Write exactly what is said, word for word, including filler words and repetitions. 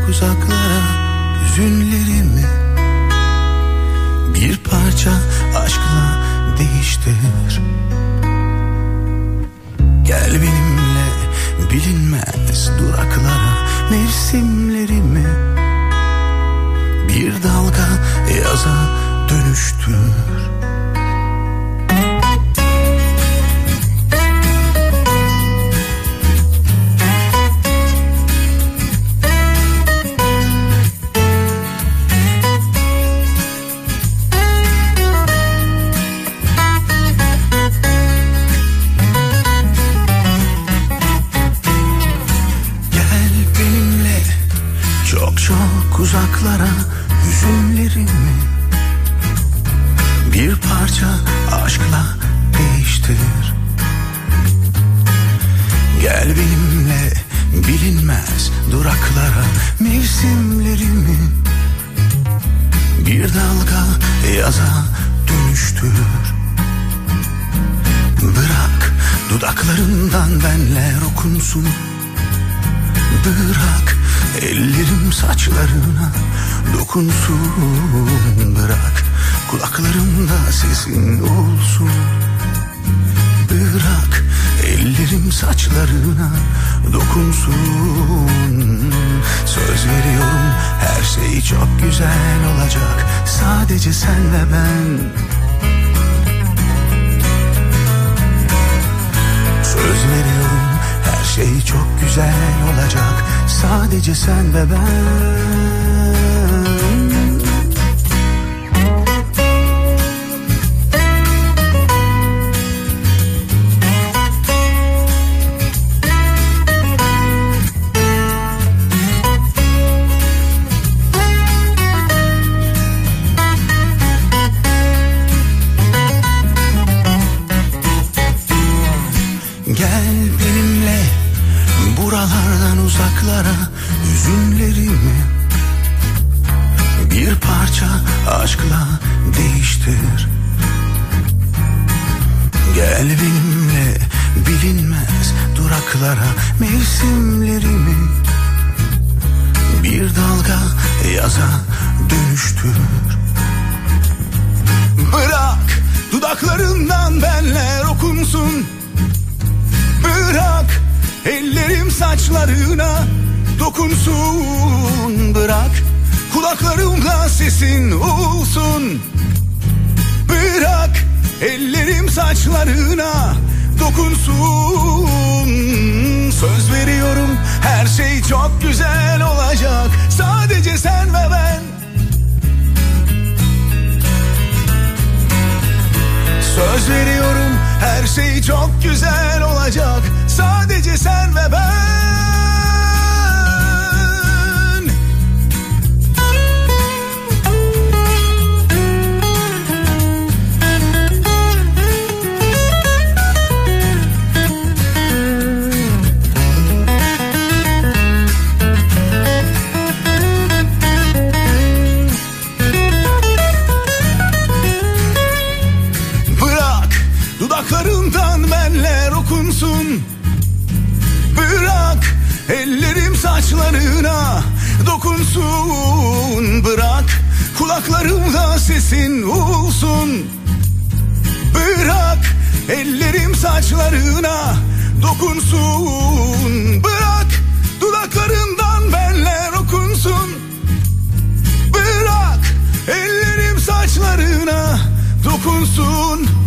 uzaklara hüzünlerimi bir parça aşkla değiştir. Gel benimle bilinmez duraklara mevsimlerimi bir dalga yaza dönüştür. Uzaklara hüzünlerimi bir parça aşkla değiştir. Gel benimle bilinmez duraklara mevsimlerimi bir dalga yaza dönüştür. Bırak dudaklarından benler okunsun. Bırak ellerim saçlarına dokunsun. Bırak kulaklarımda sesin olsun. Bırak ellerim saçlarına dokunsun. Söz veriyorum her şey çok güzel olacak. Sadece sen ve ben. Söz veriyorum her şey çok güzel olacak. Sadece sen ve ben. Gel benimle buralardan uzaklara hüzünlerimi bir parça aşkla değiştir. Gel benimle bilinmez duraklara mevsimlerimi bir dalga yaza dönüştür. Bırak dudaklarından benler okunsun. Bırak ellerim saçlarına dokunsun. Bırak kulaklarımda sesin olsun. Bırak ellerim saçlarına dokunsun. Söz veriyorum her şey çok güzel olacak. Sadece sen ve ben. Söz veriyorum her şey çok güzel olacak. Sadece sen ve ben. Dudaklarından benler okunsun. Bırak ellerim saçlarına dokunsun. Bırak kulaklarımda sesin olsun. Bırak ellerim saçlarına dokunsun. Bırak dudaklarından benler okunsun. Bırak ellerim saçlarına dokunsun.